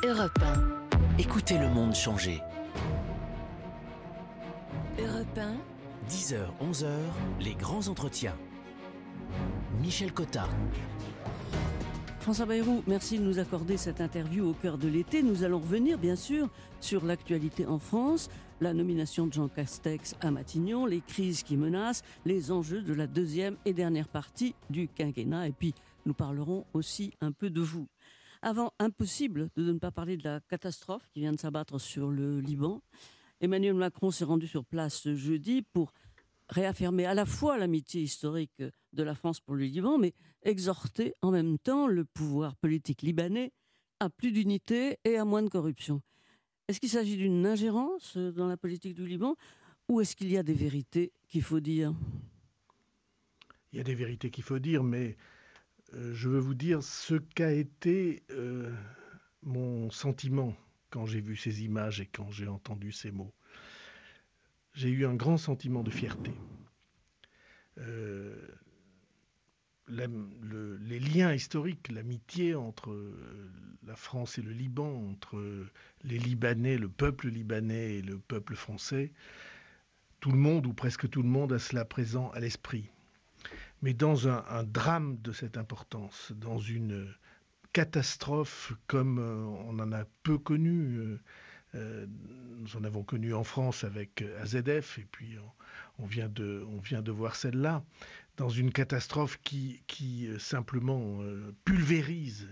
Europe 1. Écoutez le monde changer. Europe 1. 10h, 11h, les grands entretiens. Michel Cotta. François Bayrou, merci de nous accorder cette interview au cœur de l'été. Nous allons revenir, bien sûr, sur l'actualité en France, la nomination de Jean Castex à Matignon, les crises qui menacent, les enjeux de la deuxième et dernière partie du quinquennat. Et puis, nous parlerons aussi un peu de vous. Avant, impossible de ne pas parler de la catastrophe qui vient de s'abattre sur le Liban. Emmanuel Macron s'est rendu sur place ce jeudi pour réaffirmer à la fois l'amitié historique de la France pour le Liban, mais exhorter en même temps le pouvoir politique libanais à plus d'unité et à moins de corruption. Est-ce qu'il s'agit d'une ingérence dans la politique du Liban ou est-ce qu'il y a des vérités qu'il faut dire ? Il y a des vérités qu'il faut dire, mais je veux vous dire ce qu'a été mon sentiment quand j'ai vu ces images et quand j'ai entendu ces mots. J'ai eu un grand sentiment de fierté. Les liens historiques, l'amitié entre la France et le Liban, entre les Libanais, le peuple libanais et le peuple français, tout le monde, ou presque tout le monde, a cela présent à l'esprit. Mais dans un drame de cette importance, dans une catastrophe comme on en a peu connu, nous en avons connu en France avec AZF, et puis on vient de voir celle-là, dans une catastrophe qui simplement pulvérise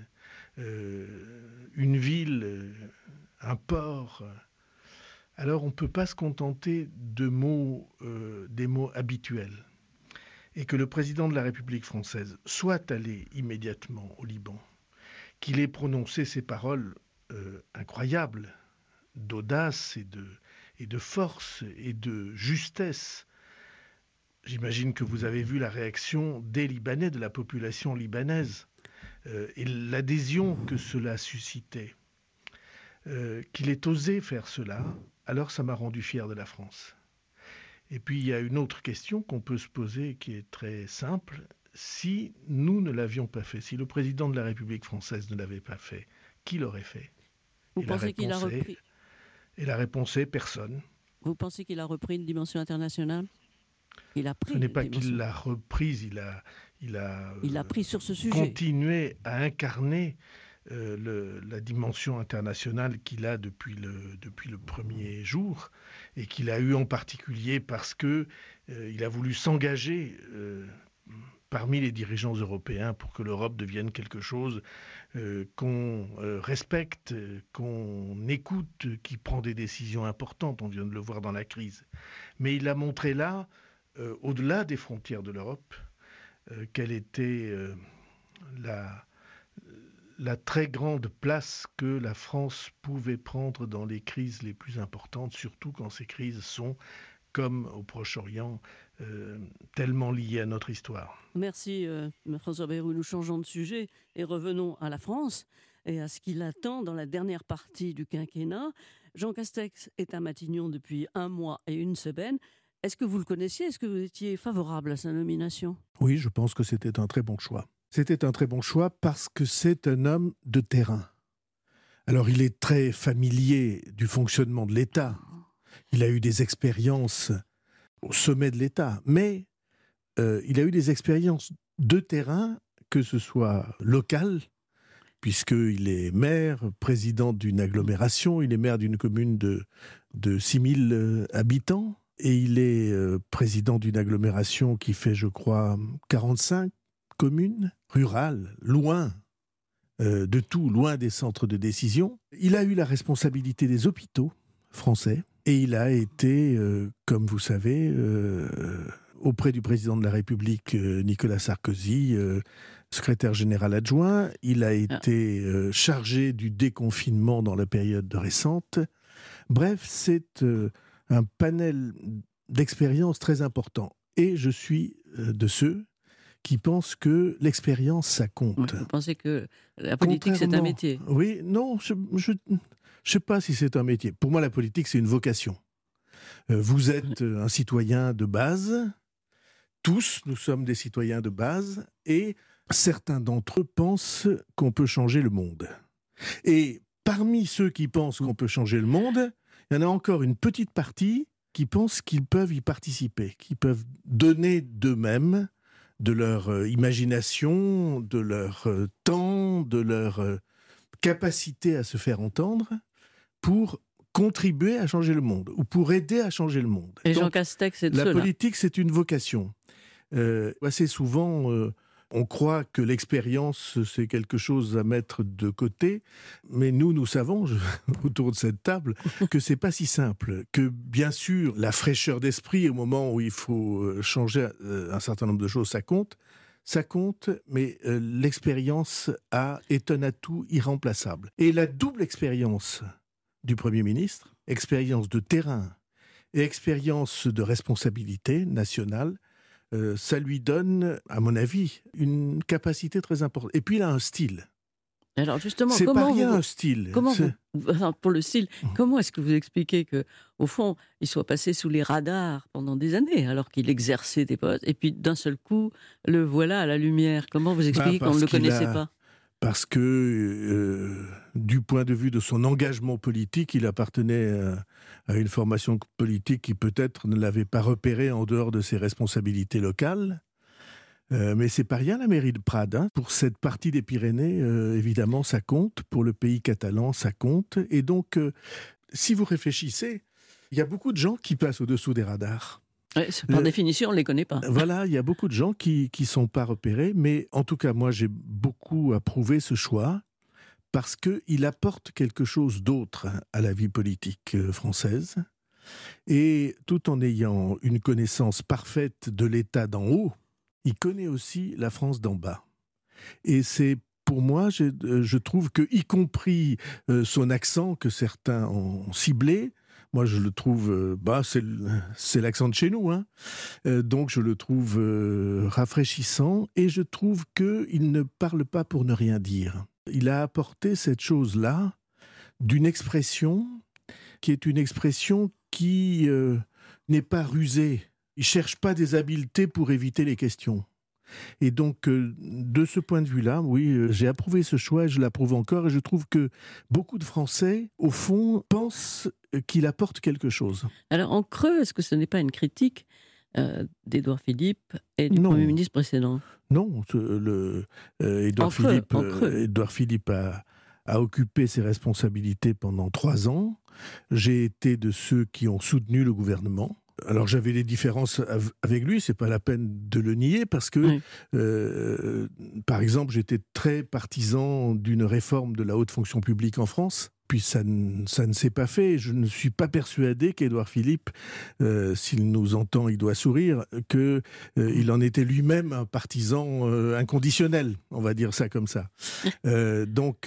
une ville, un port. Alors on ne peut pas se contenter des mots habituels. Et que le président de la République française soit allé immédiatement au Liban, qu'il ait prononcé ces paroles incroyables, d'audace et de force et de justesse. J'imagine que vous avez vu la réaction des Libanais, de la population libanaise, et l'adhésion que cela suscitait. Qu'il ait osé faire cela, alors ça m'a rendu fier de la France. Et puis il y a une autre question qu'on peut se poser qui est très simple. Si nous ne l'avions pas fait, si le président de la République française ne l'avait pas fait, qui l'aurait fait ? Vous pensez qu'il a repris ? Et la réponse est personne. Vous pensez qu'il a repris une dimension internationale ? Il a pris. Ce n'est pas qu'il l'a reprise, il a pris sur ce sujet. Continué à incarner la dimension internationale qu'il a depuis le premier jour et qu'il a eu en particulier parce que il a voulu s'engager parmi les dirigeants européens pour que l'Europe devienne quelque chose qu'on respecte, qu'on écoute, qui prend des décisions importantes. On vient de le voir dans la crise. Mais il a montré là, au-delà des frontières de l'Europe, quelle était la très grande place que la France pouvait prendre dans les crises les plus importantes, surtout quand ces crises sont, comme au Proche-Orient, tellement liées à notre histoire. Merci François Bayrou. Nous changeons de sujet et revenons à la France et à ce qui l'attend dans la dernière partie du quinquennat. Jean Castex est à Matignon depuis 1 mois et 1 semaine. Est-ce que vous le connaissiez ? Est-ce que vous étiez favorable à sa nomination ? Oui, je pense que c'était un très bon choix. C'était un très bon choix parce que c'est un homme de terrain. Alors, il est très familier du fonctionnement de l'État. Il a eu des expériences au sommet de l'État. Mais il a eu des expériences de terrain, que ce soit locales, puisqu'il est maire, président d'une agglomération, il est maire d'une commune de 6000 habitants, et il est président d'une agglomération qui fait, je crois, 45 communes rurales, loin de tout, loin des centres de décision. Il a eu la responsabilité des hôpitaux français et il a été, comme vous savez, auprès du président de la République, Nicolas Sarkozy, secrétaire général adjoint. Il a été chargé du déconfinement dans la période récente. Bref, c'est un panel d'expériences très important. Et je suis de ceux qui pensent que l'expérience, ça compte. Oui, vous pensez que la politique, c'est un métier ? Oui, non, je ne sais pas si c'est un métier. Pour moi, la politique, c'est une vocation. Vous êtes un citoyen de base. Tous, nous sommes des citoyens de base. Et certains d'entre eux pensent qu'on peut changer le monde. Et parmi ceux qui pensent qu'on peut changer le monde, il y en a encore une petite partie qui pensent qu'ils peuvent y participer, qui peuvent donner d'eux-mêmes, de leur imagination, de leur temps, de leur capacité à se faire entendre, pour contribuer à changer le monde, ou pour aider à changer le monde. Et Jean Castex, c'est de ceux-là. La politique, c'est une vocation. Assez souvent, on croit que l'expérience, c'est quelque chose à mettre de côté, mais nous savons, autour de cette table, que c'est pas si simple, que bien sûr, la fraîcheur d'esprit au moment où il faut changer un certain nombre de choses, ça compte, mais l'expérience est un atout irremplaçable. Et la double expérience du Premier ministre, expérience de terrain et expérience de responsabilité nationale, ça lui donne, à mon avis, une capacité très importante. Et puis il a un style. Alors justement, c'est comment pas rien un style. Pour le style, comment est-ce que vous expliquez que, au fond, il soit passé sous les radars pendant des années, alors qu'il exerçait des postes, et puis d'un seul coup, le voilà à la lumière? Comment vous expliquez qu'on ne le connaissait pas? Parce que, du point de vue de son engagement politique, il appartenait à une formation politique qui peut-être ne l'avait pas repéré en dehors de ses responsabilités locales. Mais c'est pas rien la mairie de Prades. Hein. Pour cette partie des Pyrénées, évidemment, ça compte. Pour le pays catalan, ça compte. Et donc, si vous réfléchissez, il y a beaucoup de gens qui passent au-dessous des radars. Ouais, par définition, on ne les connaît pas. Voilà, il y a beaucoup de gens qui ne sont pas repérés, mais en tout cas, moi, j'ai beaucoup approuvé ce choix parce qu'il apporte quelque chose d'autre à la vie politique française. Et tout en ayant une connaissance parfaite de l'État d'en haut, il connaît aussi la France d'en bas. Et c'est, pour moi, je trouve que, y compris son accent que certains ont ciblé, moi, je le trouve, c'est l'accent de chez nous, hein. Donc je le trouve rafraîchissant, et je trouve qu'il ne parle pas pour ne rien dire. Il a apporté cette chose-là d'une expression qui est une expression qui n'est pas rusée. Il ne cherche pas des habiletés pour éviter les questions. Et donc, de ce point de vue-là, oui, j'ai approuvé ce choix et je l'approuve encore. Et je trouve que beaucoup de Français, au fond, pensent qu'il apporte quelque chose. Alors, en creux, est-ce que ce n'est pas une critique d'Édouard Philippe et du Premier ministre précédent? Non, Édouard Philippe a occupé ses responsabilités pendant 3 ans. J'ai été de ceux qui ont soutenu le gouvernement. Alors j'avais des différences avec lui, c'est pas la peine de le nier, parce que, par exemple, j'étais très partisan d'une réforme de la haute fonction publique en France. Puis ça ne s'est pas fait. Je ne suis pas persuadé qu'Édouard Philippe, s'il nous entend, il doit sourire, qu'il en était lui-même un partisan inconditionnel, on va dire ça comme ça. Donc,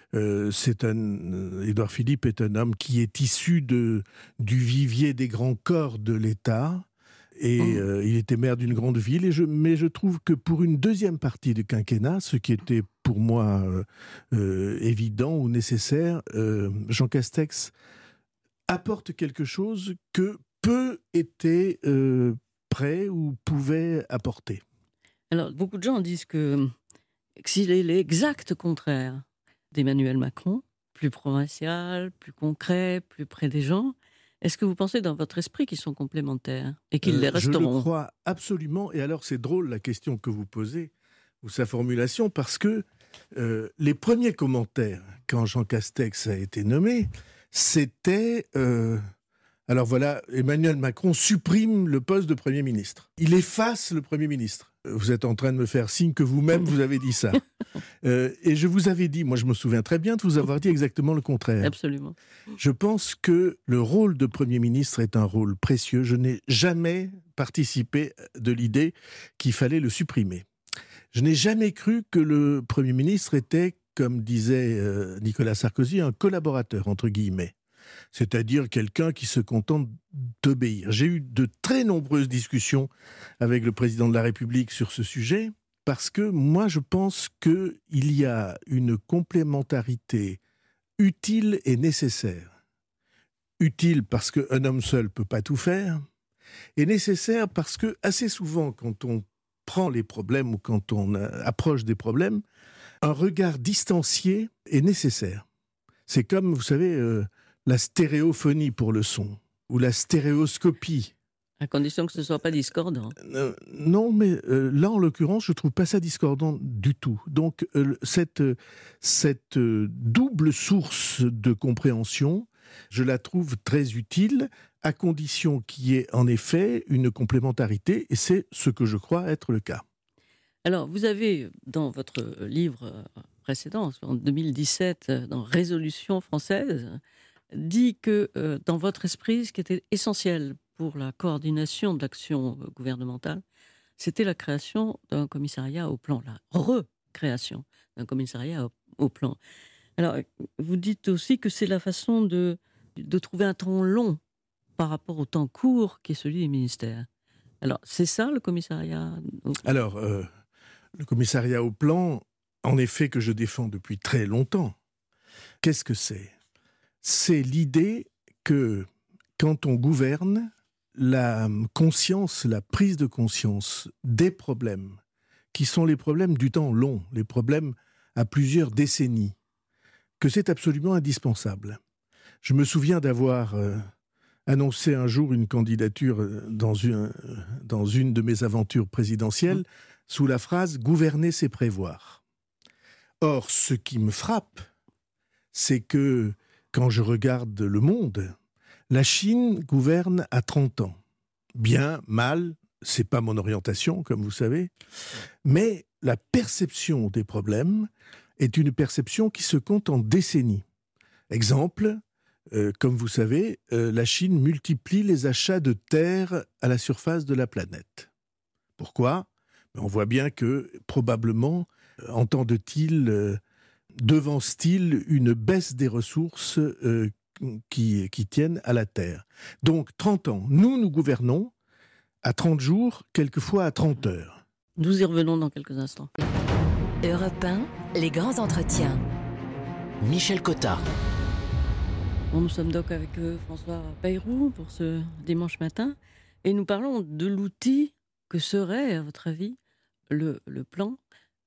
Édouard Philippe est un homme qui est issu du vivier des grands corps de l'État. Et il était maire d'une grande ville, mais je trouve que pour une deuxième partie du quinquennat, ce qui était pour moi évident ou nécessaire, Jean Castex apporte quelque chose que peu étaient prêts ou pouvaient apporter. Alors, beaucoup de gens disent que s'il est l'exact contraire d'Emmanuel Macron, plus provincial, plus concret, plus près des gens, est-ce que vous pensez dans votre esprit qu'ils sont complémentaires et qu'ils les resteront? Je le crois absolument. Et alors, c'est drôle la question que vous posez, ou sa formulation, parce que les premiers commentaires, quand Jean Castex a été nommé, c'était... alors voilà, Emmanuel Macron supprime le poste de Premier ministre. Il efface le Premier ministre. Vous êtes en train de me faire signe que vous-même, vous avez dit ça. Et je vous avais dit, moi je me souviens très bien de vous avoir dit exactement le contraire. Absolument. Je pense que le rôle de Premier ministre est un rôle précieux. Je n'ai jamais participé de l'idée qu'il fallait le supprimer. Je n'ai jamais cru que le Premier ministre était, comme disait Nicolas Sarkozy, un collaborateur, entre guillemets. C'est-à-dire quelqu'un qui se contente d'obéir. J'ai eu de très nombreuses discussions avec le président de la République sur ce sujet, parce que moi je pense qu'il y a une complémentarité utile et nécessaire. Utile parce qu'un homme seul ne peut pas tout faire, et nécessaire parce que assez souvent quand on prend les problèmes ou quand on approche des problèmes, un regard distancié est nécessaire. C'est comme, vous savez, la stéréophonie pour le son, ou la stéréoscopie. À condition que ce ne soit pas discordant. Non, mais là, en l'occurrence, je ne trouve pas ça discordant du tout. Donc, cette double source de compréhension, je la trouve très utile, à condition qu'il y ait en effet une complémentarité, et c'est ce que je crois être le cas. Alors, vous avez, dans votre livre précédent, en 2017, dans Résolution française, dit que dans votre esprit, ce qui était essentiel pour la coordination de l'action gouvernementale, c'était la création d'un commissariat au plan, la recréation d'un commissariat au plan. Alors, vous dites aussi que c'est la façon de trouver un temps long par rapport au temps court qui est celui des ministères. Alors, c'est ça le commissariat au plan? Alors, le commissariat au plan, en effet, que je défends depuis très longtemps, qu'est-ce que c'est ? C'est l'idée que quand on gouverne, la conscience, la prise de conscience des problèmes, qui sont les problèmes du temps long, les problèmes à plusieurs décennies, que c'est absolument indispensable. Je me souviens d'avoir annoncé un jour une candidature dans une de mes aventures présidentielles sous la phrase « Gouverner, c'est prévoir ». Or, ce qui me frappe, c'est que quand je regarde le monde, la Chine gouverne à 30 ans. Bien, mal, c'est pas mon orientation, comme vous savez, mais la perception des problèmes est une perception qui se compte en décennies. Exemple, comme vous savez, la Chine multiplie les achats de terres à la surface de la planète. Pourquoi ? On voit bien que, probablement, devance-t-il une baisse des ressources qui tiennent à la terre. Donc, 30 ans. Nous gouvernons à 30 jours, quelquefois à 30 heures. Nous y revenons dans quelques instants. Europe 1, les grands entretiens. Michel Cotta. Bon, nous sommes donc avec François Bayrou pour ce dimanche matin et nous parlons de l'outil que serait, à votre avis, le plan,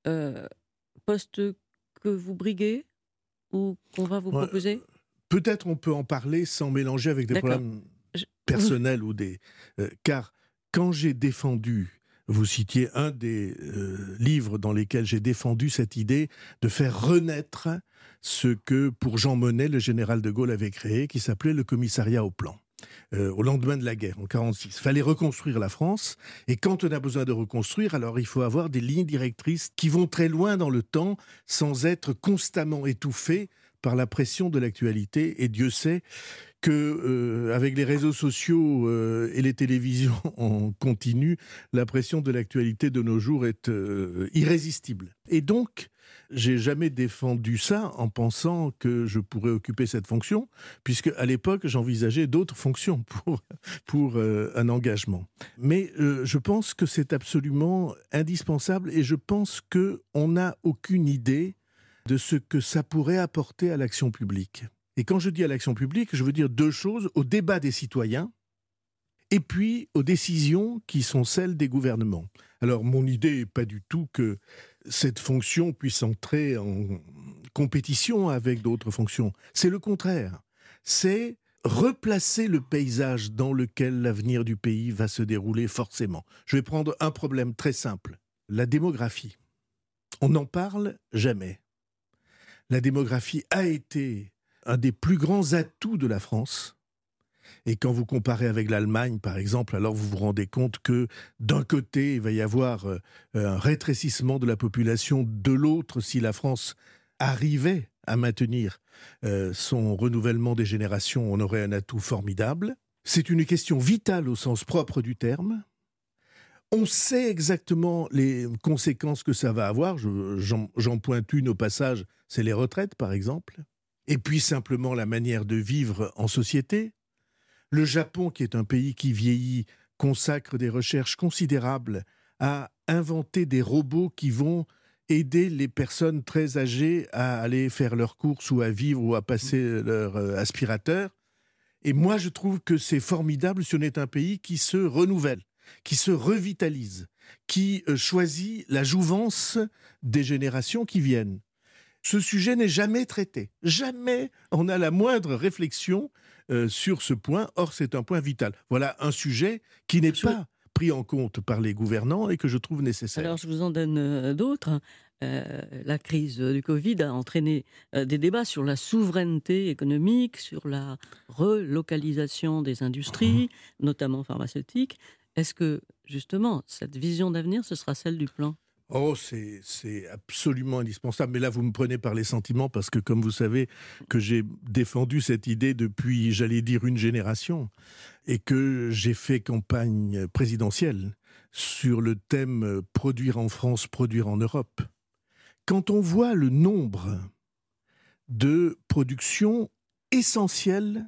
poste que vous briguez ou qu'on va vous proposer ? Peut-être on peut en parler sans mélanger avec des problèmes personnels ou des... car quand j'ai défendu, vous citiez un des livres dans lesquels j'ai défendu cette idée de faire renaître ce que, pour Jean Monnet, le général de Gaulle avait créé, qui s'appelait le commissariat au plan. Au lendemain de la guerre, en 1946. Il fallait reconstruire la France, et quand on a besoin de reconstruire, alors il faut avoir des lignes directrices qui vont très loin dans le temps, sans être constamment étouffées par la pression de l'actualité, et Dieu sait que avec les réseaux sociaux et les télévisions en continu, la pression de l'actualité de nos jours est irrésistible. Et donc, j'ai jamais défendu ça en pensant que je pourrais occuper cette fonction, puisque à l'époque, j'envisageais d'autres fonctions pour un engagement. Mais je pense que c'est absolument indispensable, et je pense qu'on n'a aucune idée de ce que ça pourrait apporter à l'action publique. Et quand je dis à l'action publique, je veux dire deux choses: au débat des citoyens et puis aux décisions qui sont celles des gouvernements. Alors, mon idée n'est pas du tout que cette fonction puisse entrer en compétition avec d'autres fonctions. C'est le contraire. C'est replacer le paysage dans lequel l'avenir du pays va se dérouler forcément. Je vais prendre un problème très simple. La démographie. On n'en parle jamais. La démographie a été un des plus grands atouts de la France. Et quand vous comparez avec l'Allemagne, par exemple, alors vous vous rendez compte que d'un côté, il va y avoir un rétrécissement de la population, de l'autre, si la France arrivait à maintenir son renouvellement des générations, on aurait un atout formidable. C'est une question vitale au sens propre du terme. On sait exactement les conséquences que ça va avoir. J'en pointe une au passage, c'est les retraites, par exemple. Et puis simplement la manière de vivre en société. Le Japon, qui est un pays qui vieillit, consacre des recherches considérables à inventer des robots qui vont aider les personnes très âgées à aller faire leurs courses ou à vivre ou à passer leur aspirateur. Et moi, je trouve que c'est formidable si on est un pays qui se renouvelle, qui se revitalise, qui choisit la jouvence des générations qui viennent. Ce sujet n'est jamais traité. Jamais on a la moindre réflexion sur ce point. Or, c'est un point vital. Voilà un sujet qui n'est pas pris en compte par les gouvernants et que je trouve nécessaire. Alors, je vous en donne d'autres. La crise du Covid a entraîné des débats sur la souveraineté économique, sur la relocalisation des industries, notamment pharmaceutiques. Est-ce que, justement, cette vision d'avenir, ce sera celle du plan ? Oh, c'est absolument indispensable. Mais là, vous me prenez par les sentiments parce que, comme vous savez, que j'ai défendu cette idée depuis, j'allais dire, une génération et que j'ai fait campagne présidentielle sur le thème « Produire en France, produire en Europe ». Quand on voit le nombre de productions essentielles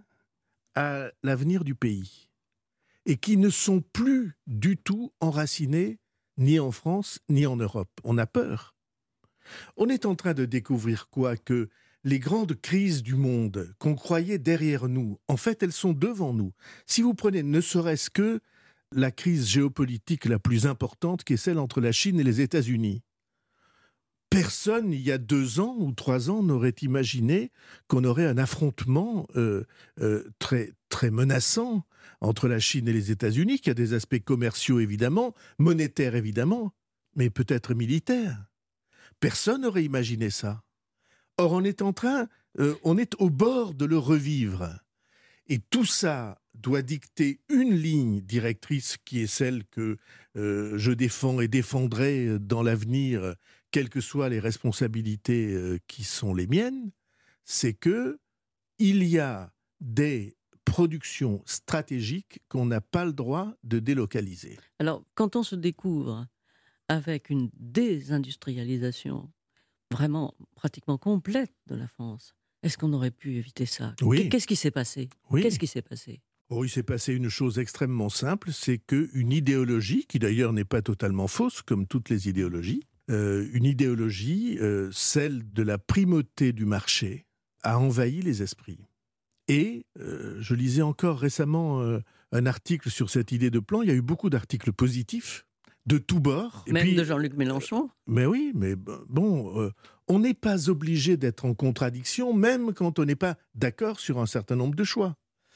à l'avenir du pays et qui ne sont plus du tout enracinées ni en France, ni en Europe. On a peur. On est en train de découvrir quoi ? Que les grandes crises du monde qu'on croyait derrière nous, en fait, elles sont devant nous. Si vous prenez ne serait-ce que la crise géopolitique la plus importante, qui est celle entre la Chine et les États-Unis. Personne, il y a 2 ans ou 3 ans, n'aurait imaginé qu'on aurait un affrontement très, très menaçant entre la Chine et les États-Unis, qui a des aspects commerciaux évidemment, monétaires évidemment, mais peut-être militaires. Personne n'aurait imaginé ça. Or, on est au bord de le revivre. Et tout ça doit dicter une ligne directrice qui est celle que je défends et défendrai dans l'avenir, quelles que soient les responsabilités qui sont les miennes, c'est que il y a des productions stratégiques qu'on n'a pas le droit de délocaliser. Alors, quand on se découvre avec une désindustrialisation vraiment pratiquement complète de la France, est-ce qu'on aurait pu éviter ça ? Oui. Qu'est-ce qui s'est passé ? Oui. Qu'est-ce qui s'est passé ? Oh, il s'est passé une chose extrêmement simple, c'est qu'une idéologie, qui d'ailleurs n'est pas totalement fausse, comme toutes les idéologies, une idéologie, celle de la primauté du marché, a envahi les esprits. Et je lisais encore récemment un article sur cette idée de plan. Il y a eu beaucoup d'articles positifs, de tous bords. Même puis, de Jean-Luc Mélenchon. Mais oui, mais bon, on n'est pas obligé d'être en contradiction, même quand on n'est pas d'accord sur un certain nombre de choix.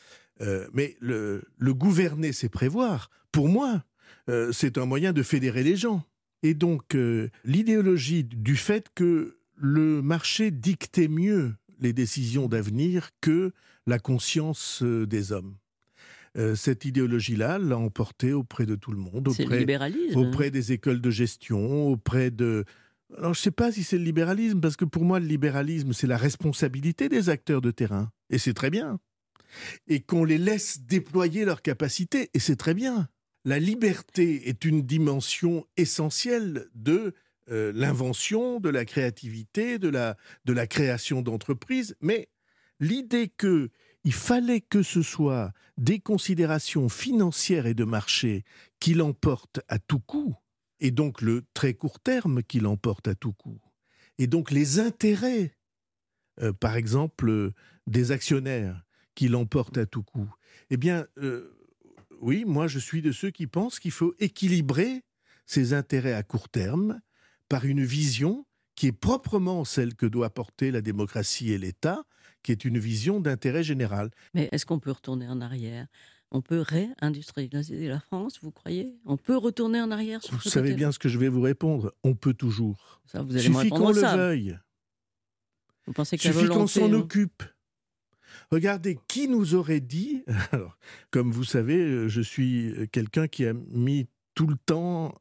Mais le gouverner, c'est prévoir. Pour moi, c'est un moyen de fédérer les gens. Et donc, l'idéologie du fait que le marché dictait mieux les décisions d'avenir que la conscience des hommes. Cette idéologie-là l'a emporté auprès de tout le monde, c'est le libéralisme. Auprès des écoles de gestion, auprès de... Alors, je ne sais pas si c'est le libéralisme, parce que pour moi, le libéralisme, c'est la responsabilité des acteurs de terrain. Et c'est très bien. Et qu'on les laisse déployer leurs capacités, et c'est très bien. La liberté est une dimension essentielle de l'invention, de la créativité, de la création d'entreprises, mais l'idée qu'il fallait que ce soit des considérations financières et de marché qui l'emportent à tout coup, et donc le très court terme qui l'emporte à tout coup, et donc les intérêts, par exemple, des actionnaires qui l'emportent à tout coup, eh bien, oui, moi je suis de ceux qui pensent qu'il faut équilibrer ces intérêts à court terme par une vision qui est proprement celle que doit porter la démocratie et l'État, qui est une vision d'intérêt général. Mais est-ce qu'on peut retourner en arrière ? On peut réindustrialiser la France, vous croyez ? On peut retourner en arrière sur Vous ce savez côté-là ? bien ce que je vais vous répondre. On peut toujours. Ça, vous allez Il me suffit répondre qu'on le ça. veuille. Vous pensez que Il la suffit qu'on volonté, s'en occupe. Regardez, qui nous aurait dit... Alors, comme vous savez, je suis quelqu'un qui a mis tout le temps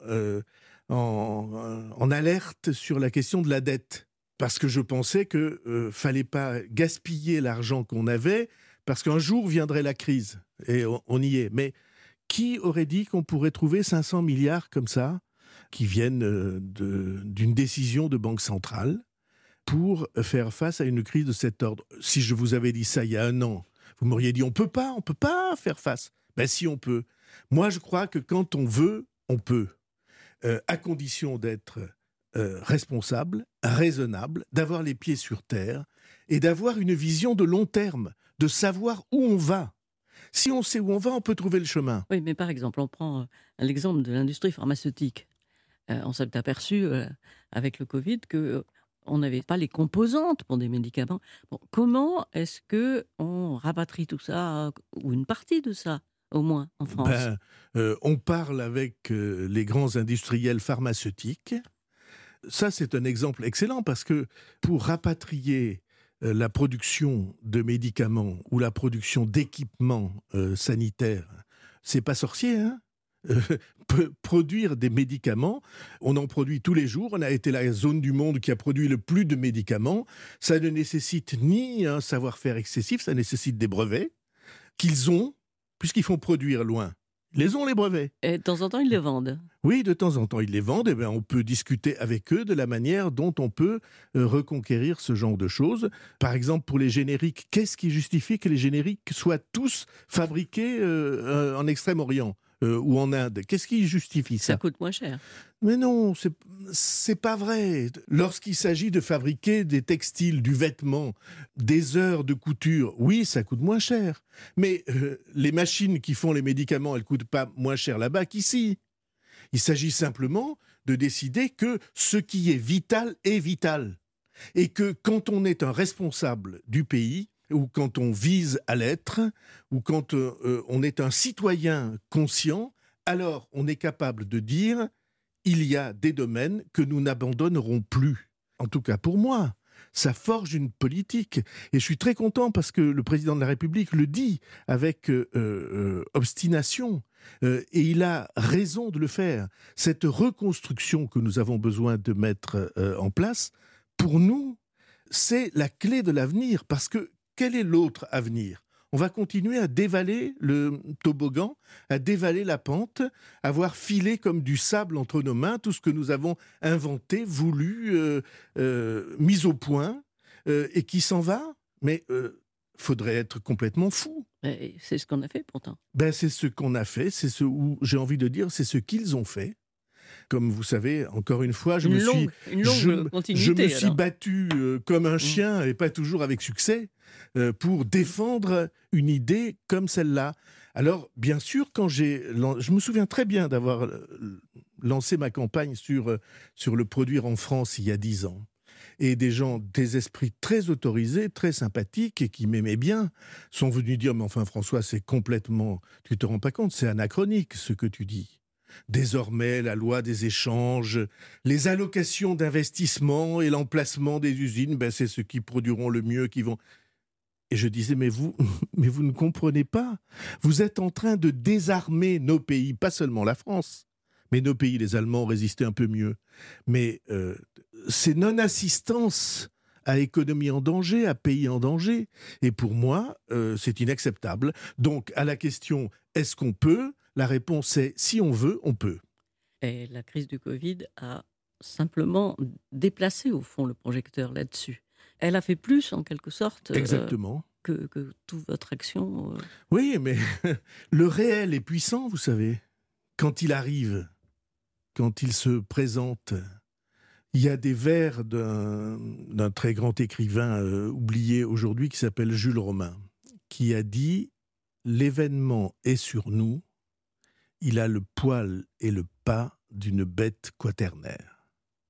en alerte sur la question de la dette. Parce que je pensais qu'il ne fallait pas gaspiller l'argent qu'on avait, parce qu'un jour viendrait la crise. Et on y est. Mais qui aurait dit qu'on pourrait trouver 500 milliards comme ça, qui viennent d'une décision de banque centrale, pour faire face à une crise de cet ordre? Si je vous avais dit ça il y a 1 an, vous m'auriez dit on peut pas faire face. Ben si, on peut. Moi, je crois que quand on veut, on peut. À condition d'être responsable, raisonnable, d'avoir les pieds sur terre et d'avoir une vision de long terme, de savoir où on va. Si on sait où on va, on peut trouver le chemin. Oui, mais par exemple, on prend l'exemple de l'industrie pharmaceutique. On s'est aperçu avec le Covid que on n'avait pas les composantes pour des médicaments. Bon, comment est-ce qu'on rapatrie tout ça, ou une partie de ça, au moins, en France? On parle avec les grands industriels pharmaceutiques. Ça, c'est un exemple excellent parce que pour rapatrier la production de médicaments ou la production d'équipements sanitaires, c'est pas sorcier, hein. Produire des médicaments, on en produit tous les jours, on a été la zone du monde qui a produit le plus de médicaments, ça ne nécessite ni un savoir-faire excessif, ça nécessite des brevets qu'ils ont, puisqu'ils font produire loin. Ils les ont, les brevets. Et de temps en temps, ils les vendent. Oui, de temps en temps, ils les vendent. Et bien, on peut discuter avec eux de la manière dont on peut reconquérir ce genre de choses. Par exemple, pour les génériques, qu'est-ce qui justifie que les génériques soient tous fabriqués en Extrême-Orient ou en Inde? Qu'est-ce qui justifie ça? Ça coûte moins cher. Mais non, c'est pas vrai. Lorsqu'il s'agit de fabriquer des textiles, du vêtement, des heures de couture, oui, ça coûte moins cher. Mais les machines qui font les médicaments, elles coûtent pas moins cher là-bas qu'ici. Il s'agit simplement de décider que ce qui est vital est vital. Et que quand on est un responsable du pays, ou quand on vise à l'être, ou quand on est un citoyen conscient, alors on est capable de dire il y a des domaines que nous n'abandonnerons plus. En tout cas pour moi, ça forge une politique. Et je suis très content parce que le président de la République le dit avec obstination. Et il a raison de le faire. Cette reconstruction que nous avons besoin de mettre en place, pour nous, c'est la clé de l'avenir. Parce que quel est l'autre avenir? On va continuer à dévaler le toboggan, à dévaler la pente, à voir filer comme du sable entre nos mains tout ce que nous avons inventé, voulu, mis au point, et qui s'en va. Mais faudrait être complètement fou. Et c'est ce qu'on a fait pourtant. C'est ce qu'on a fait, c'est ce où j'ai envie de dire, c'est ce qu'ils ont fait. Comme vous savez, encore une fois, je me suis battu comme un chien, et pas toujours avec succès, pour défendre une idée comme celle-là. Alors, bien sûr, je me souviens très bien d'avoir lancé ma campagne sur le produire en France il y a 10 ans. Et des gens, des esprits très autorisés, très sympathiques et qui m'aimaient bien, sont venus dire « Mais enfin François, c'est complètement... Tu te rends pas compte, c'est anachronique ce que tu dis. » Désormais, la loi des échanges, les allocations d'investissement et l'emplacement des usines, c'est ceux qui produiront le mieux qui vont... Et je disais, mais vous ne comprenez pas. Vous êtes en train de désarmer nos pays, pas seulement la France, mais nos pays, les Allemands ont résisté un peu mieux. Mais c'est non-assistance à économie en danger, à pays en danger. Et pour moi, c'est inacceptable. Donc, à la question, est-ce qu'on peut ? La réponse est, si on veut, on peut. Et la crise du Covid a simplement déplacé, au fond, le projecteur là-dessus. Elle a fait plus, en quelque sorte, exactement. Que toute votre action. Oui, mais le réel est puissant, vous savez. Quand il arrive, quand il se présente, il y a des vers d'un très grand écrivain oublié aujourd'hui qui s'appelle Jules Romain, qui a dit « L'événement est sur nous, il a le poil et le pas d'une bête quaternaire. »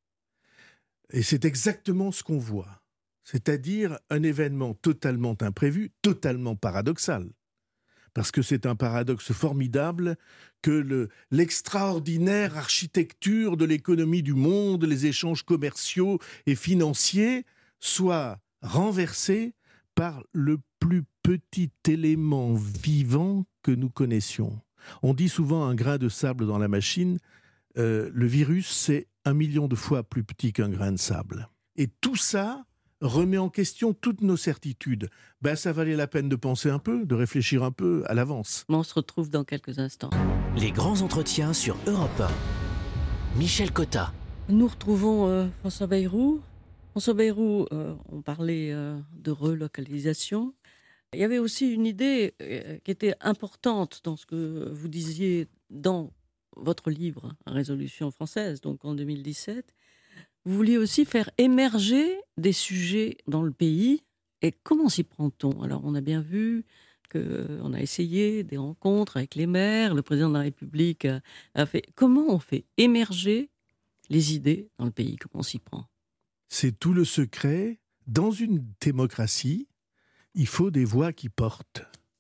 Et c'est exactement ce qu'on voit. C'est-à-dire un événement totalement imprévu, totalement paradoxal. Parce que c'est un paradoxe formidable que l'extraordinaire architecture de l'économie du monde, les échanges commerciaux et financiers, soit renversée par le plus petit élément vivant que nous connaissions. On dit souvent un grain de sable dans la machine, le virus c'est 1 million de fois plus petit qu'un grain de sable. Et tout ça remet en question toutes nos certitudes. Ça valait la peine de penser un peu, de réfléchir un peu à l'avance. On se retrouve dans quelques instants. Les grands entretiens sur Europe 1. Michel Cotta. Nous retrouvons François Bayrou. François Bayrou, on parlait de relocalisation. Il y avait aussi une idée qui était importante dans ce que vous disiez dans votre livre « Résolution française », donc en 2017. Vous vouliez aussi faire émerger des sujets dans le pays. Et comment s'y prend-on ? Alors, on a bien vu qu'on a essayé des rencontres avec les maires. Le président de la République a fait... Comment on fait émerger les idées dans le pays ? Comment on s'y prend ? C'est tout le secret. Dans une démocratie, il faut des voix qui portent.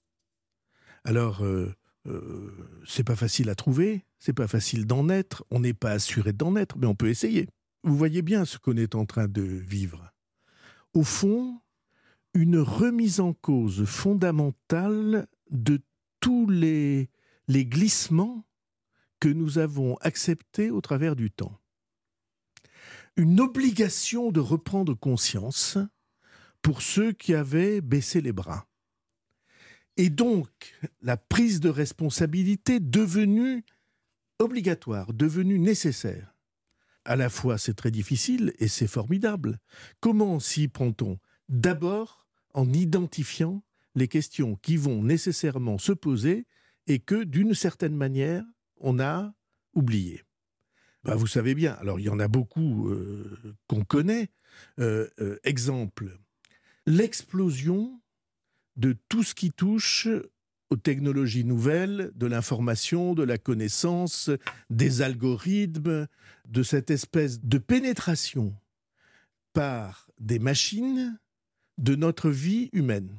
Alors, c'est pas facile à trouver, c'est pas facile d'en être, on n'est pas assuré d'en être, mais on peut essayer. Vous voyez bien ce qu'on est en train de vivre. Au fond, une remise en cause fondamentale de tous les glissements que nous avons acceptés au travers du temps. Une obligation de reprendre conscience pour ceux qui avaient baissé les bras. Et donc, la prise de responsabilité devenue obligatoire, devenue nécessaire. À la fois, c'est très difficile et c'est formidable. Comment s'y prend-on ? D'abord, en identifiant les questions qui vont nécessairement se poser et que, d'une certaine manière, on a oubliées. Vous savez bien, alors il y en a beaucoup qu'on connaît. Exemple, l'explosion de tout ce qui touche aux technologies nouvelles, de l'information, de la connaissance, des algorithmes, de cette espèce de pénétration par des machines de notre vie humaine.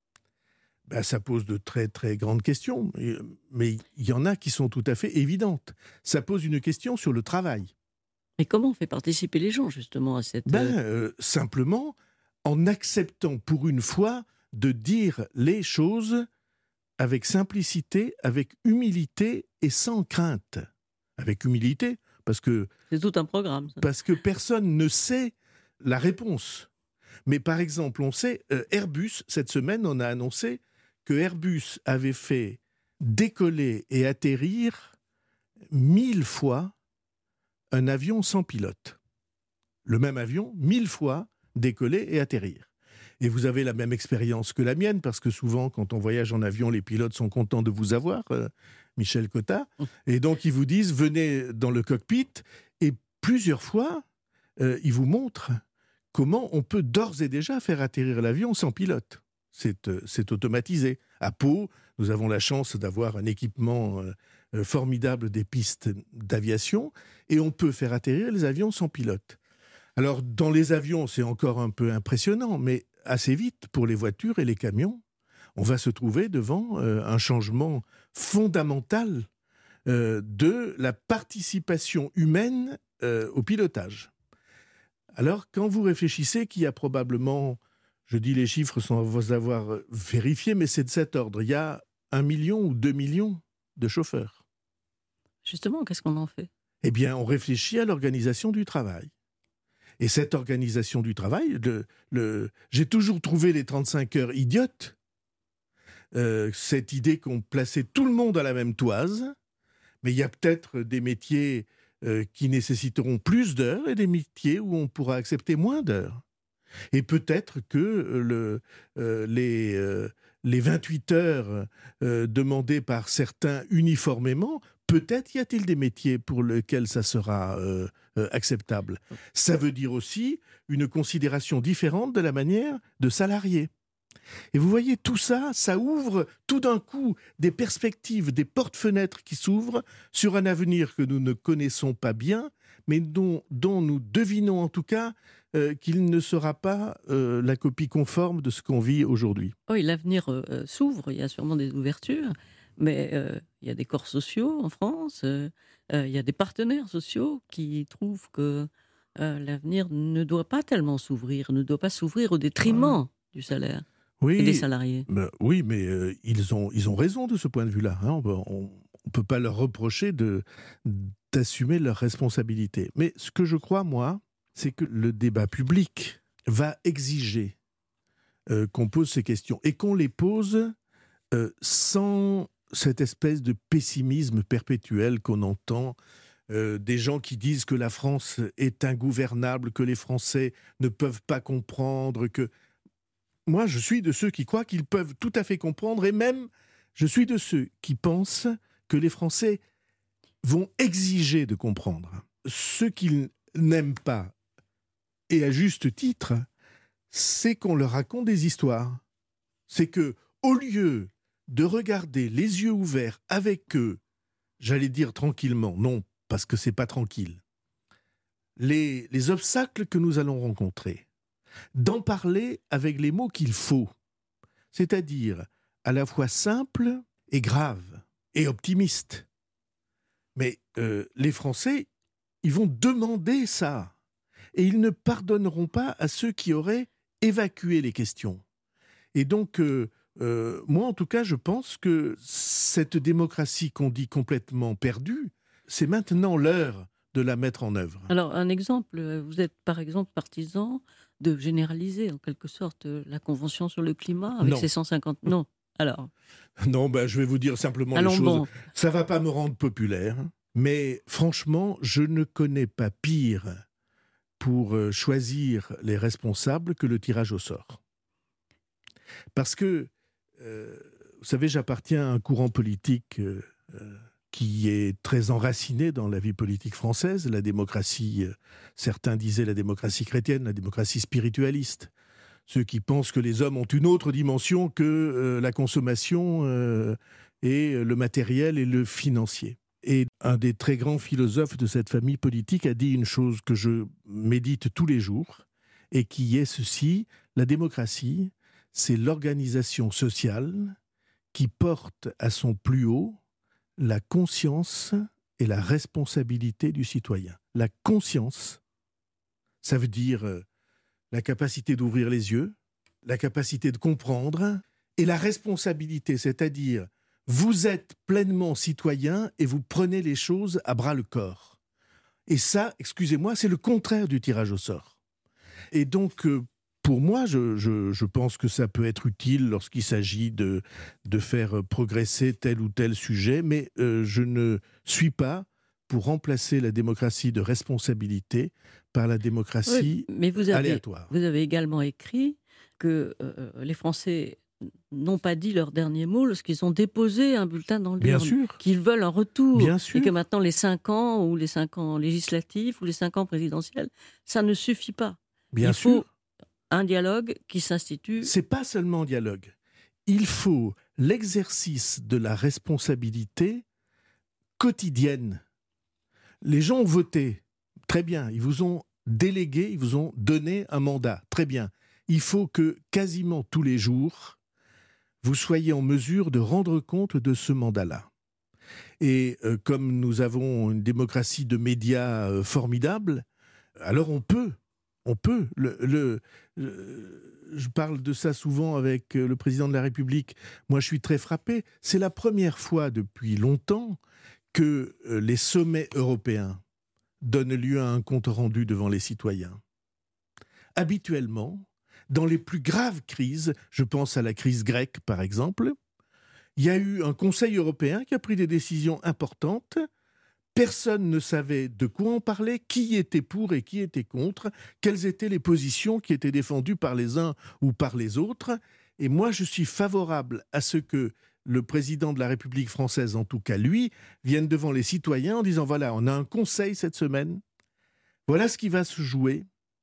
Ça pose de très très grandes questions, mais il y en a qui sont tout à fait évidentes. Ça pose une question sur le travail. Et comment on fait participer les gens justement à cette... Simplement en acceptant pour une fois de dire les choses avec simplicité, avec humilité et sans crainte. Avec humilité, parce que... C'est tout un programme, ça. Parce que personne ne sait la réponse. Mais par exemple, on sait, Airbus, cette semaine, on a annoncé que Airbus avait fait décoller et atterrir 1000 fois un avion sans pilote. Le même avion, 1000 fois décoller et atterrir. Et vous avez la même expérience que la mienne, parce que souvent, quand on voyage en avion, les pilotes sont contents de vous avoir, Michel Cotta. Et donc, ils vous disent, venez dans le cockpit. Et plusieurs fois, ils vous montrent comment on peut d'ores et déjà faire atterrir l'avion sans pilote. C'est automatisé. À Pau, nous avons la chance d'avoir un équipement formidable des pistes d'aviation, et on peut faire atterrir les avions sans pilote. Alors, dans les avions, c'est encore un peu impressionnant, mais assez vite, pour les voitures et les camions, on va se trouver devant un changement fondamental de la participation humaine au pilotage. Alors, quand vous réfléchissez qu'il y a probablement, je dis les chiffres sans vous avoir vérifié, mais c'est de cet ordre, il y a 1 million ou 2 millions de chauffeurs. Justement, qu'est-ce qu'on en fait ? Eh bien, on réfléchit à l'organisation du travail. Et cette organisation du travail, j'ai toujours trouvé les 35 heures idiotes. Cette idée qu'on plaçait tout le monde à la même toise, mais il y a peut-être des métiers qui nécessiteront plus d'heures et des métiers où on pourra accepter moins d'heures. Et peut-être que les 28 heures demandées par certains uniformément, peut-être y a-t-il des métiers pour lesquels ça sera acceptable. Ça veut dire aussi une considération différente de la manière de salarier. Et vous voyez, tout ça, ça ouvre tout d'un coup des perspectives, des portes-fenêtres qui s'ouvrent sur un avenir que nous ne connaissons pas bien, mais dont nous devinons en tout cas qu'il ne sera pas la copie conforme de ce qu'on vit aujourd'hui. Oui, l'avenir s'ouvre, il y a sûrement des ouvertures, mais il y a des corps sociaux en France, il y a des partenaires sociaux qui trouvent que l'avenir ne doit pas tellement s'ouvrir, ne doit pas s'ouvrir au détriment du salaire. Oui, et des salariés. Oui, mais ils ont raison de ce point de vue-là. Hein. On ne peut pas leur reprocher d'assumer leurs responsabilités. Mais ce que je crois, moi, c'est que le débat public va exiger qu'on pose ces questions et qu'on les pose sans cette espèce de pessimisme perpétuel qu'on entend. Des gens qui disent que la France est ingouvernable, que les Français ne peuvent pas comprendre, que... Moi, je suis de ceux qui croient qu'ils peuvent tout à fait comprendre, et même, je suis de ceux qui pensent que les Français vont exiger de comprendre. Ce qu'ils n'aiment pas, et à juste titre, c'est qu'on leur raconte des histoires. C'est que, au lieu de regarder les yeux ouverts avec eux, j'allais dire tranquillement, non, parce que c'est pas tranquille, les obstacles que nous allons rencontrer, d'en parler avec les mots qu'il faut, c'est-à-dire à la fois simple et grave et optimiste. Mais les Français, ils vont demander ça. Et ils ne pardonneront pas à ceux qui auraient évacué les questions. Et donc, moi en tout cas, je pense que cette démocratie qu'on dit complètement perdue, c'est maintenant l'heure de la mettre en œuvre. Alors, un exemple, vous êtes par exemple partisan de généraliser en quelque sorte la Convention sur le climat avec Non. ses 150... Non, alors... Non, je vais vous dire simplement les choses. Bon. Ça ne va pas me rendre populaire, mais franchement, je ne connais pas pire pour choisir les responsables que le tirage au sort. Parce que, vous savez, j'appartiens à un courant politique qui est très enraciné dans la vie politique française, la démocratie, certains disaient la démocratie chrétienne, la démocratie spiritualiste. Ceux qui pensent que les hommes ont une autre dimension que la consommation et le matériel et le financier. Et un des très grands philosophes de cette famille politique a dit une chose que je médite tous les jours et qui est ceci: la démocratie, c'est l'organisation sociale qui porte à son plus haut la conscience et la responsabilité du citoyen. La conscience, ça veut dire la capacité d'ouvrir les yeux, la capacité de comprendre, et la responsabilité, c'est-à-dire vous êtes pleinement citoyen et vous prenez les choses à bras-le-corps. Et ça, excusez-moi, c'est le contraire du tirage au sort. Et donc, pour moi, je pense que ça peut être utile lorsqu'il s'agit de faire progresser tel ou tel sujet, mais je ne suis pas pour remplacer la démocratie de responsabilité par la démocratie aléatoire. Vous avez également écrit que les Français n'ont pas dit leur dernier mot lorsqu'ils ont déposé un bulletin dans l'urne, qu'ils veulent un retour, et que maintenant les 5 ans, ou les 5 ans législatifs, ou les 5 ans présidentiels, ça ne suffit pas. Il faut un dialogue qui s'institue. C'est pas seulement un dialogue. Il faut l'exercice de la responsabilité quotidienne. Les gens ont voté, très bien, ils vous ont délégué, ils vous ont donné un mandat, très bien. Il faut que quasiment tous les jours, vous soyez en mesure de rendre compte de ce mandat-là. Et comme nous avons une démocratie de médias formidable, alors on peut. Je parle de ça souvent avec le président de la République. Moi, je suis très frappé. C'est la première fois depuis longtemps que les sommets européens donnent lieu à un compte-rendu devant les citoyens. Habituellement, dans les plus graves crises, je pense à la crise grecque par exemple, il y a eu un Conseil européen qui a pris des décisions importantes. Personne ne savait de quoi en parler, qui était pour et qui était contre, quelles étaient les positions qui étaient défendues par les uns ou par les autres. Et moi, je suis favorable à ce que le président de la République française, en tout cas lui, vienne devant les citoyens en disant « Voilà, on a un conseil cette semaine, voilà ce qui va se jouer,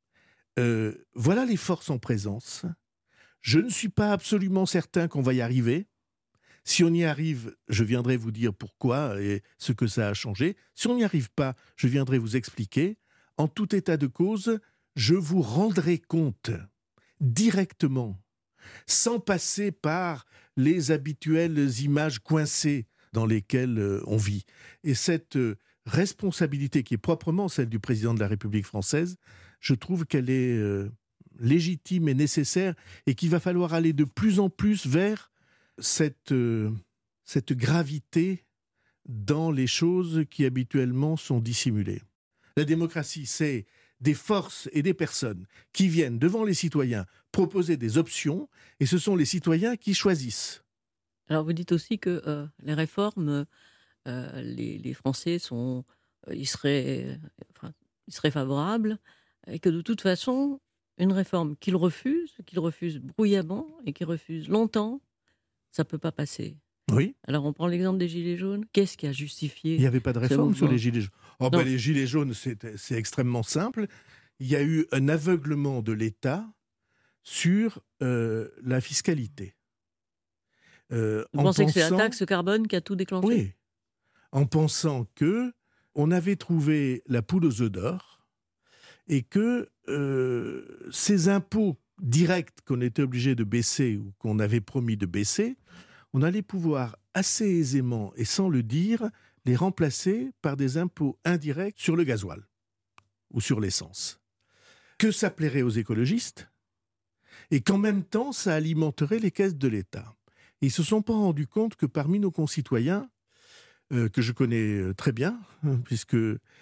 voilà les forces en présence. Je ne suis pas absolument certain qu'on va y arriver. Si on y arrive, je viendrai vous dire pourquoi et ce que ça a changé. Si on n'y arrive pas, je viendrai vous expliquer. En tout état de cause, je vous rendrai compte directement, sans passer par les habituelles images coincées dans lesquelles on vit. Et cette responsabilité qui est proprement celle du président de la République française, je trouve qu'elle est légitime et nécessaire et qu'il va falloir aller de plus en plus vers cette gravité dans les choses qui habituellement sont dissimulées. La démocratie, c'est des forces et des personnes qui viennent devant les citoyens proposer des options et ce sont les citoyens qui choisissent. Alors vous dites aussi que les réformes, les Français ils seraient favorables et que de toute façon, une réforme qu'ils refusent bruyamment et qu'ils refusent longtemps, ça ne peut pas passer. Oui. Alors on prend l'exemple des Gilets jaunes. Qu'est-ce qui a justifié? Il n'y avait pas de réforme sur les Gilets jaunes. Les Gilets jaunes, c'est extrêmement simple. Il y a eu un aveuglement de l'État sur la fiscalité. Vous pensez que c'est la taxe carbone qui a tout déclenché? Oui. En pensant qu'on avait trouvé la poule aux œufs d'or et que ces impôts directs qu'on était obligé de baisser ou qu'on avait promis de baisser, on allait pouvoir assez aisément et sans le dire les remplacer par des impôts indirects sur le gasoil ou sur l'essence. Que ça plairait aux écologistes et qu'en même temps ça alimenterait les caisses de l'État. Et ils ne se sont pas rendus compte que parmi nos concitoyens, que je connais très bien, puisque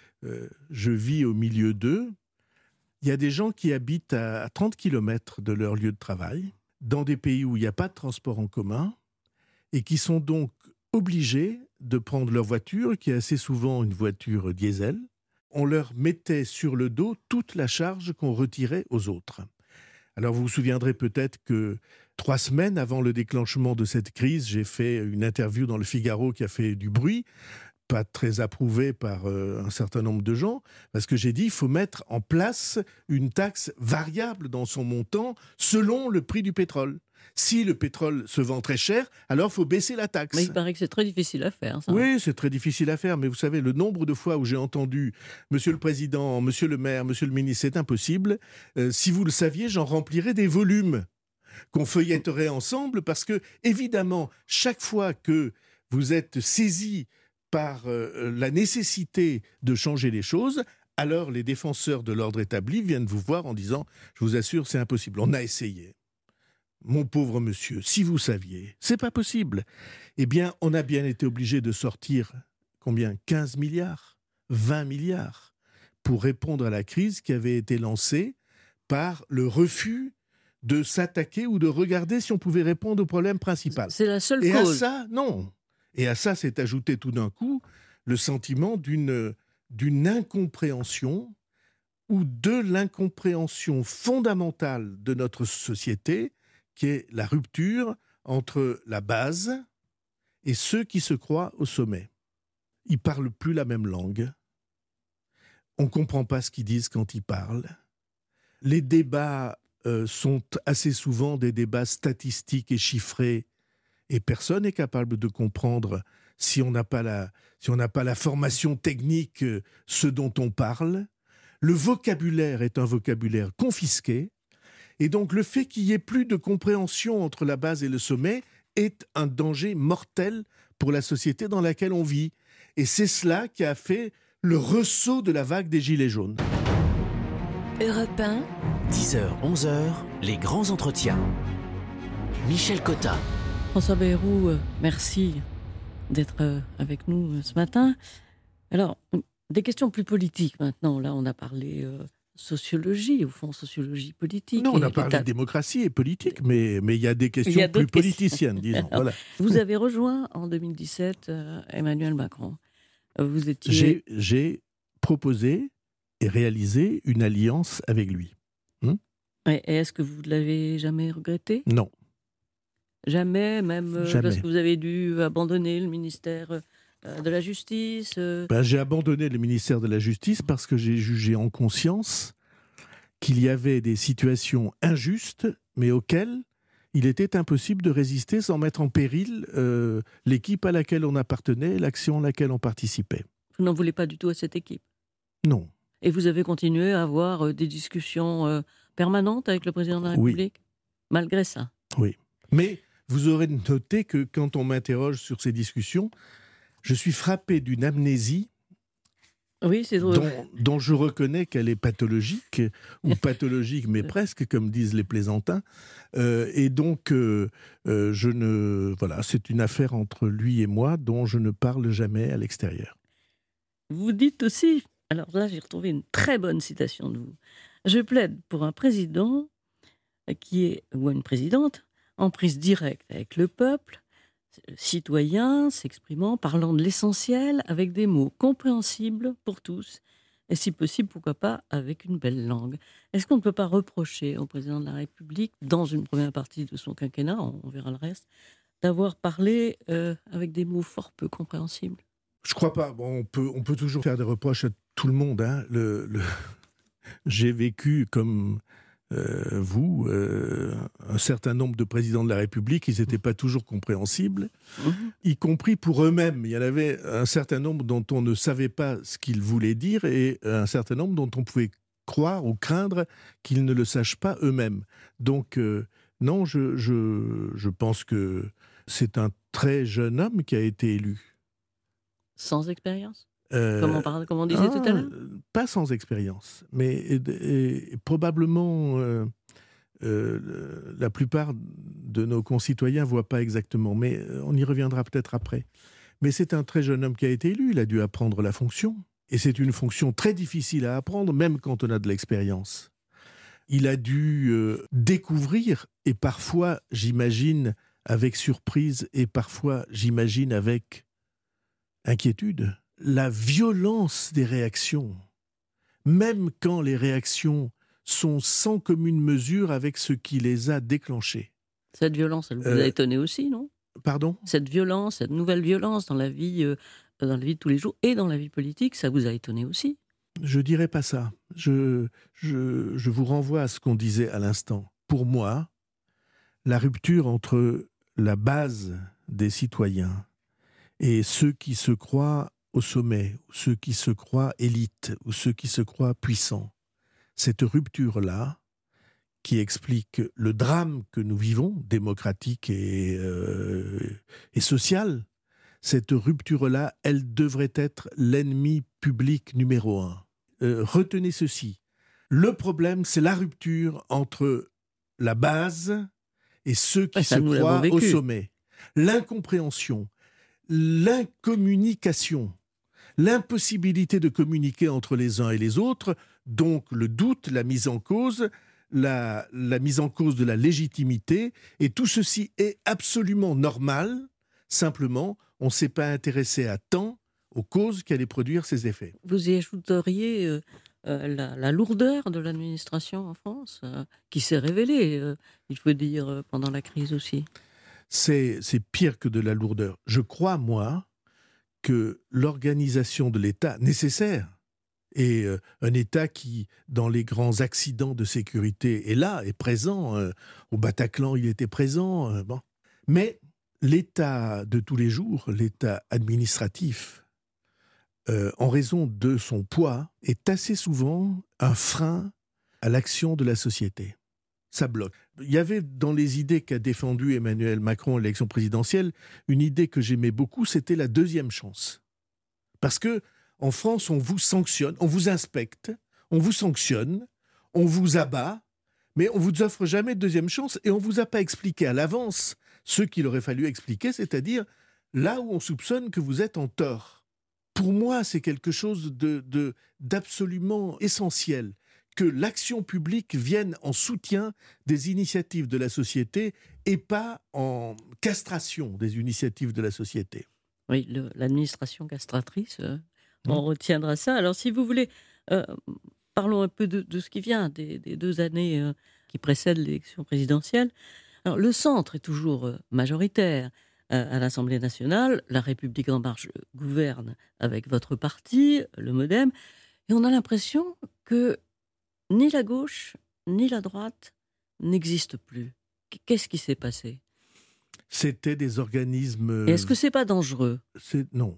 je vis au milieu d'eux, il y a des gens qui habitent à 30 km de leur lieu de travail, dans des pays où il n'y a pas de transport en commun, et qui sont donc obligés de prendre leur voiture, qui est assez souvent une voiture diesel. On leur mettait sur le dos toute la charge qu'on retirait aux autres. Alors vous vous souviendrez peut-être que 3 semaines avant le déclenchement de cette crise, j'ai fait une interview dans le Figaro qui a fait du bruit, pas très approuvée par un certain nombre de gens, parce que j'ai dit qu'il faut mettre en place une taxe variable dans son montant selon le prix du pétrole. Si le pétrole se vend très cher, alors il faut baisser la taxe. Mais il paraît que c'est très difficile à faire, ça. Oui, c'est très difficile à faire, mais vous savez, le nombre de fois où j'ai entendu « Monsieur le Président, Monsieur le maire, Monsieur le ministre, c'est impossible. Si vous le saviez, j'en remplirais des volumes qu'on feuilletterait ensemble, parce que, évidemment, chaque fois que vous êtes saisi par la nécessité de changer les choses, alors les défenseurs de l'ordre établi viennent vous voir en disant « Je vous assure, c'est impossible. On a essayé. » Mon pauvre monsieur, si vous saviez, c'est pas possible. Eh bien, on a bien été obligé de sortir, combien ? 15 milliards, 20 milliards, pour répondre à la crise qui avait été lancée par le refus de s'attaquer ou de regarder si on pouvait répondre au problème principal. C'est la seule cause. Et à ça, non. Et à ça s'est ajouté tout d'un coup le sentiment d'une incompréhension ou de l'incompréhension fondamentale de notre société, qui est la rupture entre la base et ceux qui se croient au sommet. Ils ne parlent plus la même langue. On ne comprend pas ce qu'ils disent quand ils parlent. Les débats sont assez souvent des débats statistiques et chiffrés, et personne n'est capable de comprendre, si on n'a pas la formation technique, ce dont on parle. Le vocabulaire est un vocabulaire confisqué. Et donc le fait qu'il n'y ait plus de compréhension entre la base et le sommet est un danger mortel pour la société dans laquelle on vit. Et c'est cela qui a fait le ressaut de la vague des Gilets jaunes. Europe 1, 10h, 11h, les grands entretiens. Michel Cotta. François Bayrou, merci d'être avec nous ce matin. Alors, des questions plus politiques maintenant. Là, on a parlé sociologie, au fond, sociologie politique. Non, on a parlé de démocratie et politique, mais il y a des questions plus politiciennes, disons. Voilà. Vous avez rejoint en 2017 Emmanuel Macron. Vous étiez... J'ai proposé et réalisé une alliance avec lui. Et est-ce que vous ne l'avez jamais regretté ? Non. Jamais, même jamais. Parce que vous avez dû abandonner le ministère de la Justice J'ai abandonné le ministère de la Justice parce que j'ai jugé en conscience qu'il y avait des situations injustes, mais auxquelles il était impossible de résister sans mettre en péril l'équipe à laquelle on appartenait, l'action à laquelle on participait. Vous n'en voulez pas du tout à cette équipe ? Non. Et vous avez continué à avoir des discussions permanentes avec le président de la République ? Malgré ça ? Oui. Mais vous aurez noté que quand on m'interroge sur ces discussions, je suis frappé d'une amnésie c'est dont je reconnais qu'elle est pathologique, ou pathologique, mais presque, comme disent les plaisantins. Et donc, c'est une affaire entre lui et moi dont je ne parle jamais à l'extérieur. Vous dites aussi, alors là j'ai retrouvé une très bonne citation de vous, « Je plaide pour un président ou une présidente en prise directe avec le peuple, citoyen, s'exprimant, parlant de l'essentiel avec des mots compréhensibles pour tous, et si possible, pourquoi pas, avec une belle langue. » Est-ce qu'on ne peut pas reprocher au président de la République, dans une première partie de son quinquennat, on verra le reste, d'avoir parlé avec des mots fort peu compréhensibles ? Je crois pas. Bon, on peut toujours faire des reproches à tout le monde. Hein. J'ai vécu comme vous, un certain nombre de présidents de la République, ils n'étaient pas toujours compréhensibles, y compris pour eux-mêmes. Il y en avait un certain nombre dont on ne savait pas ce qu'ils voulaient dire et un certain nombre dont on pouvait croire ou craindre qu'ils ne le sachent pas eux-mêmes. Donc, non, je pense que c'est un très jeune homme qui a été élu. Sans expérience ? Comme on disait tout à l'heure ? Pas sans expérience, mais et probablement la plupart de nos concitoyens ne voient pas exactement, mais on y reviendra peut-être après. Mais c'est un très jeune homme qui a été élu, il a dû apprendre la fonction. Et c'est une fonction très difficile à apprendre, même quand on a de l'expérience. Il a dû découvrir, et parfois, j'imagine, avec surprise, et parfois, j'imagine, avec inquiétude, la violence des réactions, même quand les réactions sont sans commune mesure avec ce qui les a déclenchées. Cette violence, elle vous a étonné aussi, non ? Pardon ? Cette violence, cette nouvelle violence dans la vie de tous les jours et dans la vie politique, ça vous a étonné aussi ? Je dirais pas ça. Je vous renvoie à ce qu'on disait à l'instant. Pour moi, la rupture entre la base des citoyens et ceux qui se croient au sommet, ou ceux qui se croient élites, ou ceux qui se croient puissants, cette rupture-là, qui explique le drame que nous vivons, démocratique et social, cette rupture-là, elle devrait être l'ennemi public numéro 1. Retenez ceci. Le problème, c'est la rupture entre la base et ceux qui se croient au sommet. L'incompréhension, l'incommunication, l'impossibilité de communiquer entre les uns et les autres, donc le doute, la mise en cause, la mise en cause de la légitimité, et tout ceci est absolument normal, simplement, on ne s'est pas intéressé à temps aux causes qui allaient produire ces effets. Vous y ajouteriez la lourdeur de l'administration en France, qui s'est révélée, il faut dire, pendant la crise aussi. C'est pire que de la lourdeur. Je crois, moi, que l'organisation de l'État nécessaire, et un État qui, dans les grands accidents de sécurité, est là, est présent. Au Bataclan, il était présent. Bon. Mais l'État de tous les jours, l'État administratif, en raison de son poids, est assez souvent un frein à l'action de la société. Ça bloque. Il y avait dans les idées qu'a défendues Emmanuel Macron à l'élection présidentielle, une idée que j'aimais beaucoup, c'était la deuxième chance. Parce que en France, on vous sanctionne, on vous inspecte, on vous sanctionne, on vous abat, mais on ne vous offre jamais de deuxième chance et on ne vous a pas expliqué à l'avance ce qu'il aurait fallu expliquer, c'est-à-dire là où on soupçonne que vous êtes en tort. Pour moi, c'est quelque chose d'absolument essentiel, que l'action publique vienne en soutien des initiatives de la société et pas en castration des initiatives de la société. Oui, l'administration castratrice, on retiendra ça. Alors, si vous voulez, parlons un peu de ce qui vient, des 2 années qui précèdent l'élection présidentielle. Alors, le centre est toujours majoritaire à l'Assemblée nationale. La République en marche gouverne avec votre parti, le MoDem. Et on a l'impression que ni la gauche, ni la droite n'existent plus. Qu'est-ce qui s'est passé ? C'était des organismes... Et est-ce que c'est pas dangereux ? Non.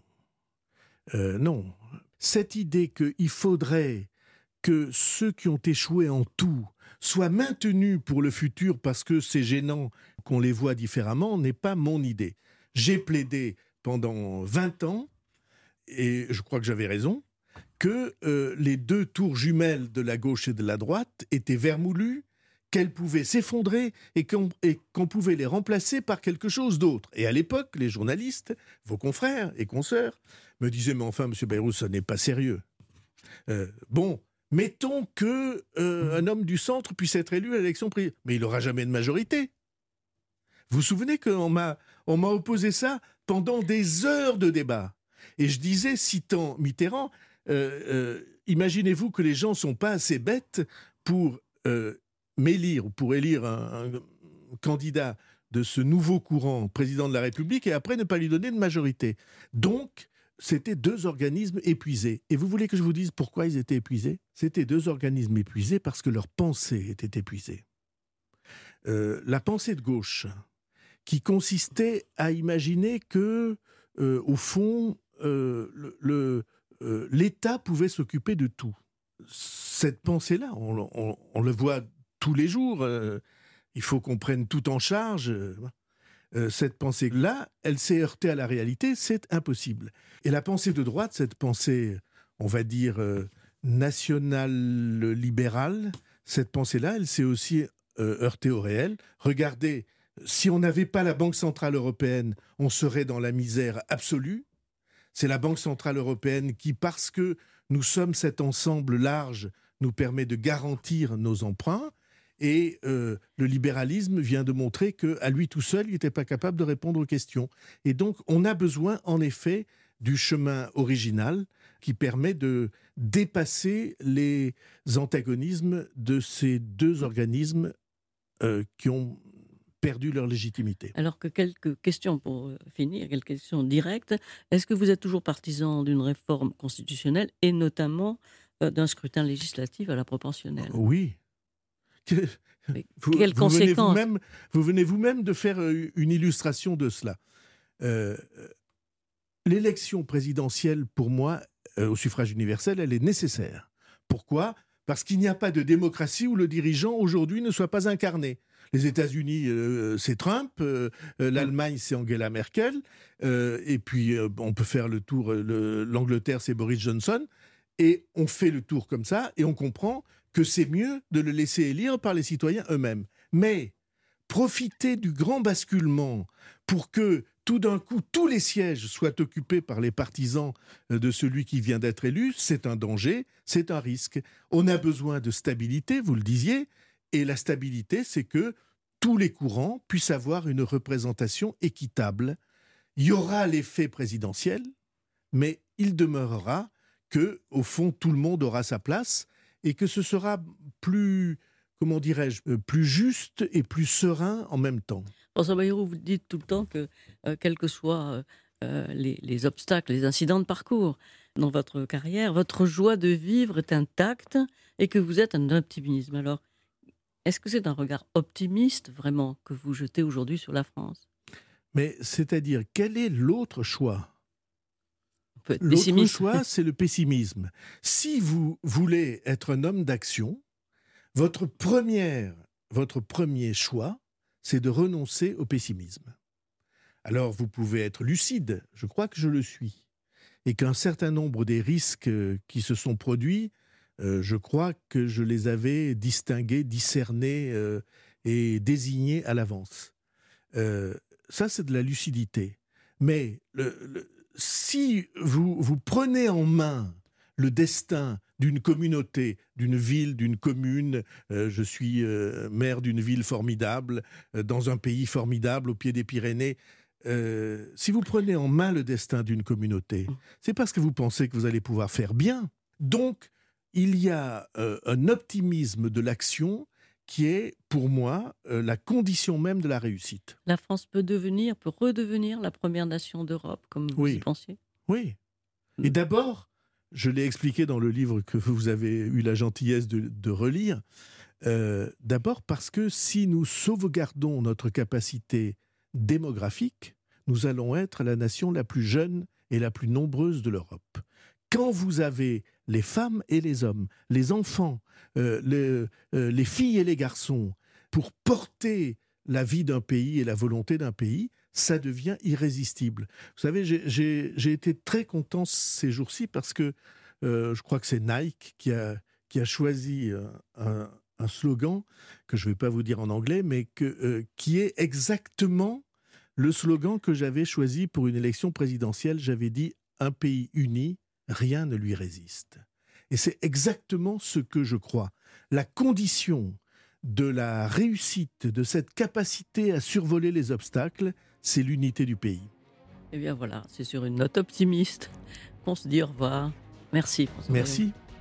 Non. Cette idée qu'il faudrait que ceux qui ont échoué en tout soient maintenus pour le futur parce que c'est gênant qu'on les voit différemment n'est pas mon idée. J'ai plaidé pendant 20 ans, et je crois que j'avais raison, que les 2 tours jumelles de la gauche et de la droite étaient vermoulues, qu'elles pouvaient s'effondrer et qu'on pouvait les remplacer par quelque chose d'autre. Et à l'époque, les journalistes, vos confrères et consoeurs, me disaient « Mais enfin, M. Bayrou, ça n'est pas sérieux. Bon, mettons qu'un homme du centre puisse être élu à l'élection présidentielle. Mais il n'aura jamais de majorité. » Vous vous souvenez qu'on m'a opposé ça pendant des heures de débat. Et je disais, citant Mitterrand, imaginez-vous que les gens ne sont pas assez bêtes pour m'élire ou pour élire un candidat de ce nouveau courant président de la République et après ne pas lui donner de majorité. Donc, c'était 2 organismes épuisés. Et vous voulez que je vous dise pourquoi ils étaient épuisés ? C'était 2 organismes épuisés parce que leur pensée était épuisée. La pensée de gauche, qui consistait à imaginer que, au fond, l'État pouvait s'occuper de tout. cette pensée-là, on le voit tous les jours, il faut qu'on prenne tout en charge. Cette pensée-là, elle s'est heurtée à la réalité, c'est impossible. Et la pensée de droite, cette pensée, on va dire, nationale-libérale, cette pensée-là, elle s'est aussi heurtée au réel. Regardez, si on n'avait pas la Banque Centrale Européenne, on serait dans la misère absolue. C'est la Banque Centrale Européenne qui, parce que nous sommes cet ensemble large, nous permet de garantir nos emprunts. Et le libéralisme vient de montrer qu'à lui tout seul, il n'était pas capable de répondre aux questions. Et donc, on a besoin, en effet, du chemin original qui permet de dépasser les antagonismes de ces deux organismes qui ont perdu leur légitimité. Alors que quelques questions pour finir, quelques questions directes. Est-ce que vous êtes toujours partisan d'une réforme constitutionnelle et notamment d'un scrutin législatif à la proportionnelle ? Oui. Quelles conséquences ? Vous venez vous-même de faire une illustration de cela. L'élection présidentielle, pour moi, au suffrage universel, elle est nécessaire. Pourquoi ? Parce qu'il n'y a pas de démocratie où le dirigeant, aujourd'hui, ne soit pas incarné. Les États-Unis, c'est Trump, l'Allemagne, c'est Angela Merkel, et puis on peut faire le tour, l'Angleterre, c'est Boris Johnson, et on fait le tour comme ça, et on comprend que c'est mieux de le laisser élire par les citoyens eux-mêmes. Mais profiter du grand basculement pour que tout d'un coup, tous les sièges soient occupés par les partisans de celui qui vient d'être élu, c'est un danger, c'est un risque. On a besoin de stabilité, vous le disiez, et la stabilité, c'est que tous les courants puissent avoir une représentation équitable. Il y aura l'effet présidentiel, mais il demeurera que, au fond, tout le monde aura sa place et que ce sera plus, comment dirais-je, plus juste et plus serein en même temps. François Bayrou, vous dites tout le temps que, quels que soient les obstacles, les incidents de parcours dans votre carrière, votre joie de vivre est intacte et que vous êtes un optimisme. Alors, est-ce que c'est un regard optimiste, vraiment, que vous jetez aujourd'hui sur la France ? Mais c'est-à-dire, quel est l'autre choix ? On peut être L'autre pessimiste. choix, c'est le pessimisme. Si vous voulez être un homme d'action, votre premier choix, c'est de renoncer au pessimisme. Alors, vous pouvez être lucide, je crois que je le suis, et qu'un certain nombre des risques qui se sont produits, je crois que je les avais distingués, discernés et désignés à l'avance. Ça, c'est de la lucidité. Mais si vous prenez en main le destin d'une communauté, d'une ville, d'une commune, je suis maire d'une ville formidable, dans un pays formidable, au pied des Pyrénées, si vous prenez en main le destin d'une communauté, c'est parce que vous pensez que vous allez pouvoir faire bien. Donc, il y a un optimisme de l'action qui est, pour moi, la condition même de la réussite. La France peut redevenir la première nation d'Europe, comme vous y pensiez ? Oui. Et d'abord, je l'ai expliqué dans le livre que vous avez eu la gentillesse de relire, d'abord parce que si nous sauvegardons notre capacité démographique, nous allons être la nation la plus jeune et la plus nombreuse de l'Europe. Quand vous avez les femmes et les hommes, les enfants, les filles et les garçons, pour porter la vie d'un pays et la volonté d'un pays, ça devient irrésistible. Vous savez, j'ai été très content ces jours-ci parce que je crois que c'est Nike qui a choisi un slogan que je ne vais pas vous dire en anglais, mais qui est exactement le slogan que j'avais choisi pour une élection présidentielle. J'avais dit « Un pays uni, rien ne lui résiste ». Et c'est exactement ce que je crois. La condition de la réussite, de cette capacité à survoler les obstacles, c'est l'unité du pays. Eh bien voilà, c'est sur une note optimiste qu'on se dit au revoir. Merci François. Merci.